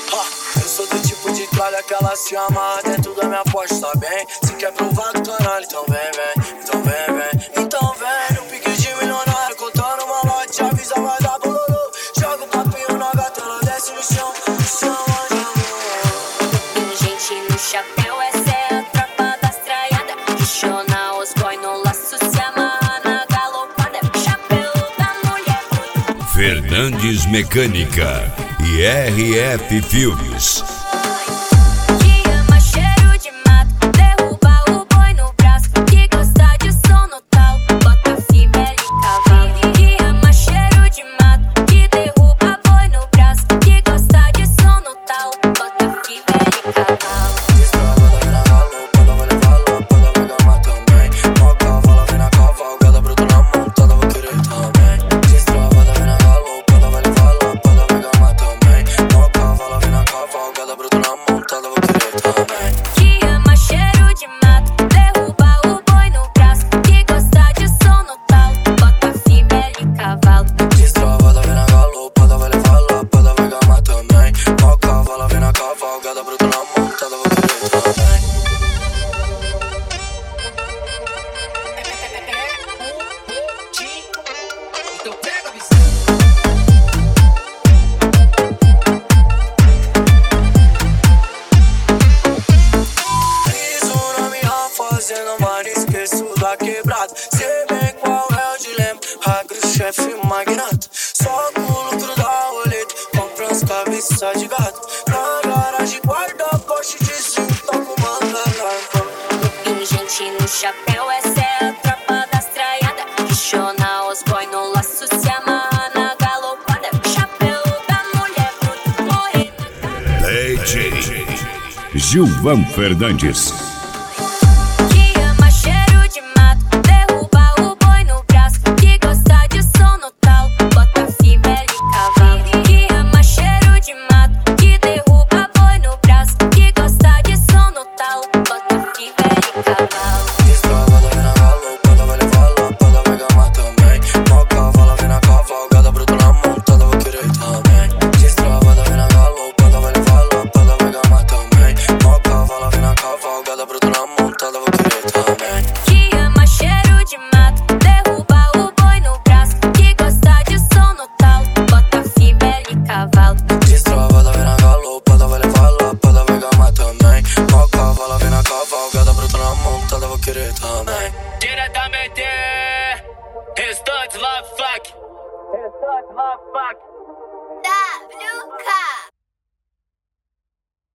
Eu sou do tipo de tralha que ela se amarra dentro da minha Porsche, tá bem? Se quer provar do caralho, então vem, vem. Então vem, vem. Então vem, no pique de milionário, contando uma lote, avisa, vai dar bololô. Joga o papinho na gata, ela desce no chão, onde Tem gente no chapéu, essa é a tropa das traiadas. Questiona os boy no laço, se amarra na galopada. Chapéu da mulher. Fernandes Mecânica e RF Filmes. Que ama cheiro de mato, derruba o boi no braço. Que gosta de som no talo, bota fibra e cavalo. Que ama cheiro de mato, que derruba boi no braço. Que gosta de som no talo, bota fibra e cavalo. Destrava da mina galopada, vai levar lâmpada, vai gamar também. Mó cavala, vem na cavalgada, bruto na montada, vou querer também. Destrava da mina galopada, vai levar lâmpada, vai gamar também. Mó cavala, vem na cavalgada, bruto na montada, vou querer também. Que ama cheiro de mato, derruba o boi no braço. Que gosta de som no talo, bota fibra e cavalo. Destrava da mina galopada, vai levar lâmpada, vai gamar também. Mó cavala, vem na cavalgada, bruto na montada, vou querer também. Piso na minha fazenda, mas esqueço da quebrada. Sei bem qual é o dilema, agro, chefe, magnata. Só com o lucro da roleta, compra as cabeças de gato. Na garagem guarda Porsche de cinto, toco manga larga. Tem gente no chapéu, essa é a tropa das traiadas. Questiona os boy no laço, se amarra na galopada. Chapéu da mulher, bruto, morena. DJ Gilvan Fernandes. Que ama cheiro de mato, derruba o boi no braço. Que gosta de som no talo, bota fibra e cavalo. Que ama cheiro de mato, que derruba boi no braço. Que gosta de som no talo, bota fibra e cavalo. Destrava da mina galopada, vai levar lâmpada, vai gamar também. Mó cavala, vem na cavalgada, bruto na montada, vou querer também. Destrava da mina galopada, vai levar lâmpada, vai gamar também. Mó cavala, vem na cavalgada, bruto na montada, vou querer também. Que ama cheiro de mato, derruba o boi no braço. Que gosta de som no talo, bota fibra e cavalo. Destrava da mina galopada, vai levar lâmpada, vai gamar também. Mó cavala, vem na cavalgada, bruto na montada, vou querer também. Diretamente, Restantes Love Fuck.